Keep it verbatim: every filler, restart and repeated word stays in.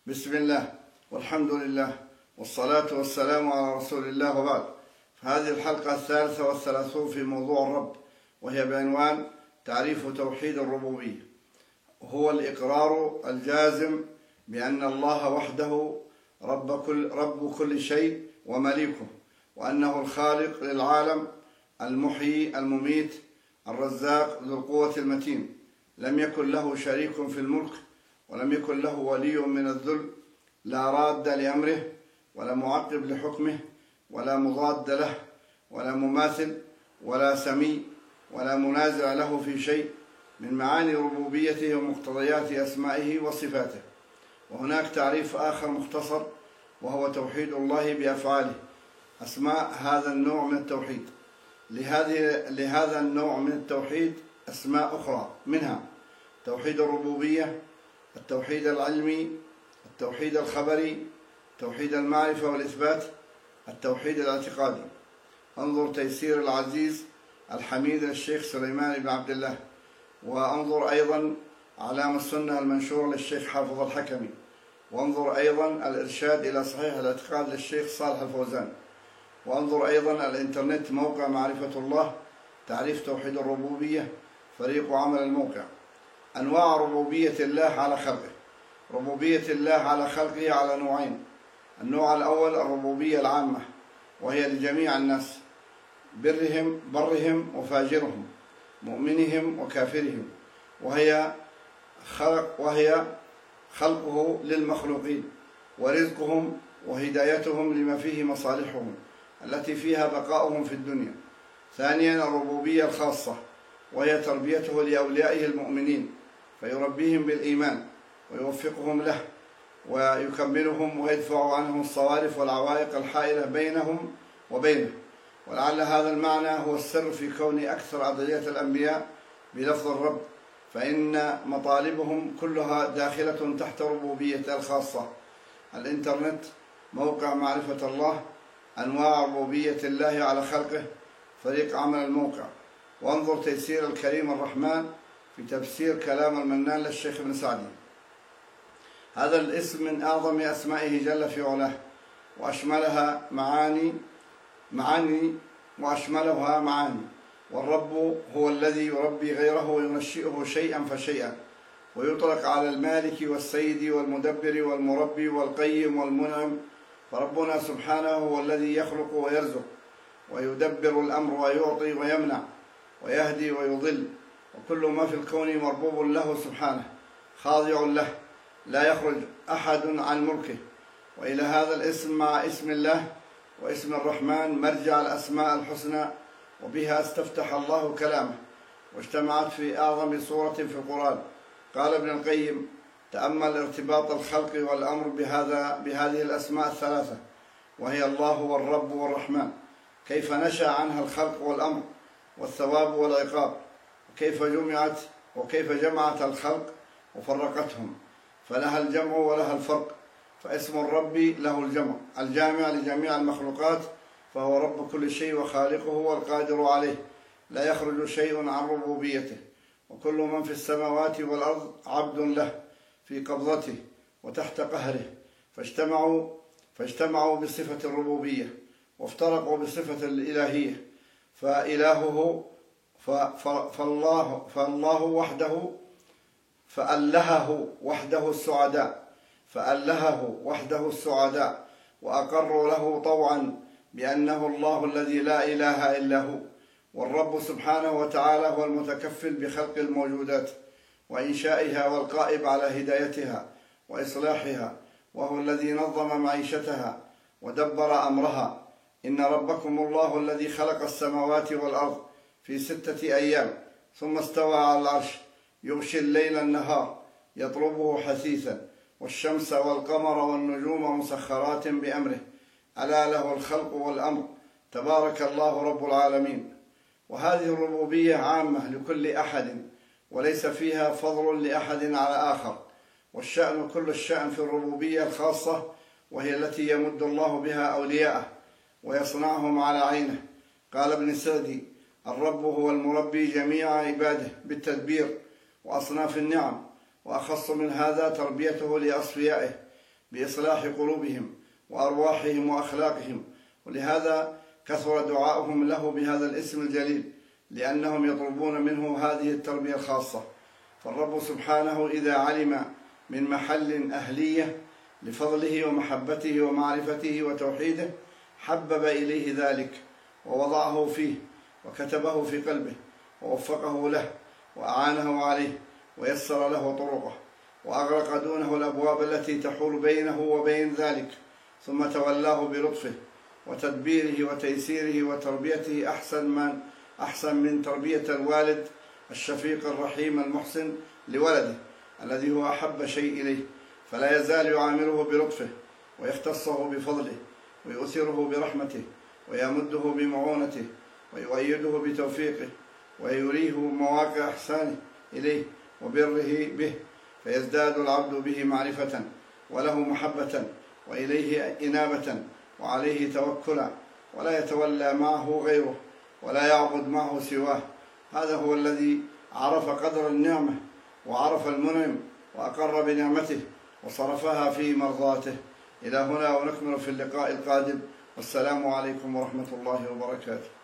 بسم الله والحمد لله والصلاة والسلام على رسول الله وبعد. فهذه الحلقة الثالثة والثلاثون في موضوع الرب، وهي بعنوان تعريف توحيد الربوبية. هو الإقرار الجازم بأن الله وحده رب كل, رب كل شيء ومليكه، وأنه الخالق للعالم، المحيي المميت الرزاق ذو القوة المتين، لم يكن له شريك في الملك، ولم يكن له ولي من الذل، لا راد لأمره ولا معقب لحكمه ولا مضاد له ولا مماثل ولا سمي ولا منازع له في شيء من معاني ربوبيته ومقتضيات أسمائه وصفاته. وهناك تعريف آخر مختصر، وهو توحيد الله بأفعاله. أسماء هذا النوع من التوحيد لهذه لهذا النوع من التوحيد أسماء أخرى، منها توحيد الربوبية، التوحيد العلمي، التوحيد الخبري، توحيد المعرفة والإثبات، التوحيد الاعتقادي. انظر تيسير العزيز الحميد للشيخ سليمان بن عبد الله، وانظر أيضا علام السنة المنشورة للشيخ حافظ الحكمي، وانظر أيضا الإرشاد إلى صحيح الاعتقاد للشيخ صالح الفوزان، وانظر أيضا الإنترنت موقع معرفة الله تعريف توحيد الربوبية فريق عمل الموقع. أنواع ربوبية الله على خلقه. ربوبية الله على خلقه على نوعين. النوع الأول الربوبية العامة، وهي لجميع الناس، برهم برهم وفاجرهم، مؤمنهم وكافرهم، وهي خلق وهي خلقه للمخلوقين، ورزقهم وهدايتهم لما فيه مصالحهم التي فيها بقاؤهم في الدنيا. ثانيا الربوبية الخاصة، وهي تربيته لأوليائه المؤمنين، فيربيهم بالإيمان ويوفقهم له ويكملهم ويدفع عنهم الصوارف والعوائق الحائلة بينهم وبينه. ولعل هذا المعنى هو السر في كون أكثر أدعية الأنبياء بلفظ الرب، فإن مطالبهم كلها داخلة تحت ربوبية الخاصة. الإنترنت موقع معرفة الله، أنواع ربوبية الله على خلقه فريق عمل الموقع. وانظر تيسير الكريم الرحمن في تفسير كلام المنان للشيخ ابن سعدي. هذا الاسم من أعظم أسمائه جل في علاه، وأشملها معاني معاني وأشملها معاني. والرب هو الذي يربي غيره وينشئه شيئا فشيئا، ويطلق على المالك والسيد والمدبر والمربي والقيم والمنعم. فربنا سبحانه هو الذي يخلق ويرزق ويدبر الأمر ويعطي ويمنع ويهدي ويضل، وكل ما في الكون مربوب له سبحانه خاضع له، لا يخرج أحد عن ملكه. وإلى هذا الاسم مع اسم الله واسم الرحمن مرجع الأسماء الحسنى، وبها استفتح الله كلامه واجتمعت في أعظم سورة في القرآن. قال ابن القيم: تأمل ارتباط الخلق والأمر بهذا بهذه الأسماء الثلاثة، وهي الله والرب والرحمن، كيف نشأ عنها الخلق والأمر والثواب والعقاب، وكيف جمعت وكيف جمعت الخلق وفرقتهم، فلها الجمع ولها الفرق. فاسم الرب له الجمع الجامع لجميع المخلوقات، فهو رب كل شيء وخالقه والقادر عليه، لا يخرج شيء عن ربوبيته، وكل من في السماوات والأرض عبد له في قبضته وتحت قهره، فاجتمعوا فاجتمعوا بصفة الربوبية وافترقوا بصفة الإلهية. فإلهه فالله فالله وحده فألهه وحده السعداء فألهه وحده السعداء وأقروا له طوعا بأنه الله الذي لا إله إلا هو. والرب سبحانه وتعالى هو المتكفل بخلق الموجودات وإنشائها والقائب على هدايتها وإصلاحها، وهو الذي نظم معيشتها ودبر أمرها. إن ربكم الله الذي خلق السماوات والأرض في ستة أيام ثم استوى على العرش، يغشي الليل النهار يطلبه حثيثا، والشمس والقمر والنجوم مسخرات بأمره، ألا له الخلق والأمر، تبارك الله رب العالمين. وهذه الربوبية عامة لكل أحد، وليس فيها فضل لأحد على آخر، والشأن كل الشأن في الربوبية الخاصة، وهي التي يمد الله بها أولياءه ويصنعهم على عينه. قال ابن سعدي: الرب هو المربي جميع عباده بالتدبير وأصناف النعم، وأخص من هذا تربيته لأصفيائه بإصلاح قلوبهم وأرواحهم وأخلاقهم، ولهذا كثر دعاؤهم له بهذا الاسم الجليل، لأنهم يطلبون منه هذه التربية الخاصة. فالرب سبحانه إذا علم من محل أهلية لفضله ومحبته ومعرفته وتوحيده حبب إليه ذلك ووضعه فيه وكتبه في قلبه ووفقه له وأعانه عليه ويسر له طرقه وأغلق دونه الأبواب التي تحول بينه وبين ذلك، ثم تولاه بلطفه وتدبيره وتيسيره وتربيته أحسن من أحسن من تربية الوالد الشفيق الرحيم المحسن لولده الذي هو أحب شيء إليه، فلا يزال يعامله بلطفه ويختصه بفضله ويؤثره برحمته ويمده بمعونته ويؤيده بتوفيقه ويريه مواقع إحسانه إليه وبره به، فيزداد العبد به معرفة وله محبة وإليه إنابة وعليه توكلا، ولا يتولى معه غيره ولا يعبد معه سواه. هذا هو الذي عرف قدر النعمة وعرف المنعم وأقر بنعمته وصرفها في مرضاته. إلى هنا ونكمل في اللقاء القادم، والسلام عليكم ورحمة الله وبركاته.